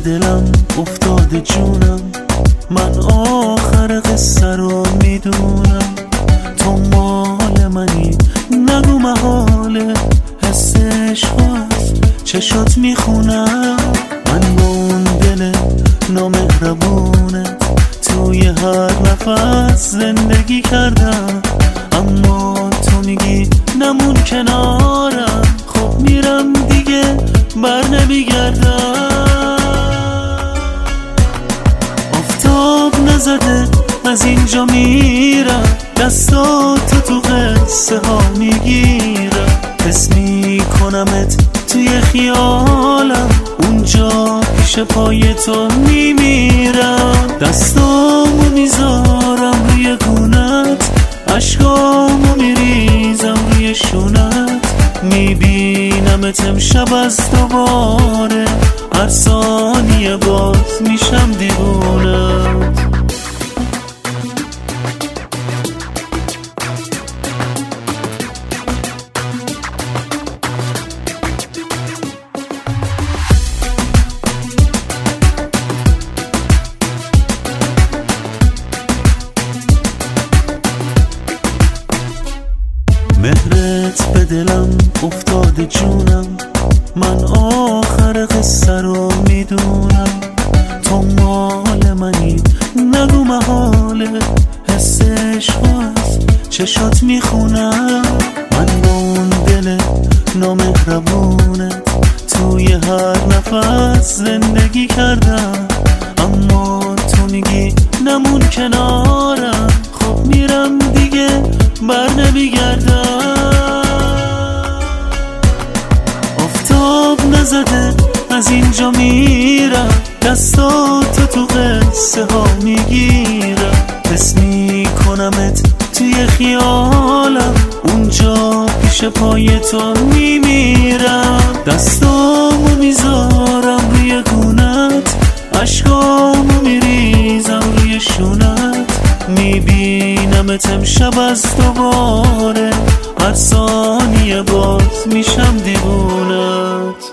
دلم افتاده جونم، من آخر قصه رو میدونم. تو مال منی نگو محاله، حس عشق از چشات میخونم. من با اون دل نامهربونت توی هر نفس زندگی کردم، اما تو میگی نمون کنارم. خب میرم دیگه بر نمیگردم. آفتاب نزده از اینجا میرم، دستاتو تو قصه ها میگیرم. حس میکنمت توی خیالم، اونجا پیش پای تو میمیرم. دستامو میذارم روی گونت، عشقامو میریزم روی شونت. میبینمت امشب از دوباره، هر ثانیه باز میشم دیوونت. مهرت به دلم افتاده جونم، من آخر قصه رو میدونم. تو مال منی نگو محاله، حس عشق از چشات میخونم. من با اون دل نامهربونت توی هر نفس زندگی کردم، اما تو میگی نمون کنارم. خب میرم دیگه بر نمیگردم. آفتاب نزده از اینجا میرم، دستاتو تو قصه ها میگیرم. حس میکنمت توی خیالم، اونجا پیش پای تو میمیرم. دستامو میذارم روی گونت، عشقامو میریزم روی شونت. میبینمت امشب از دوباره، هر ثانیه باز میشم دیوونت.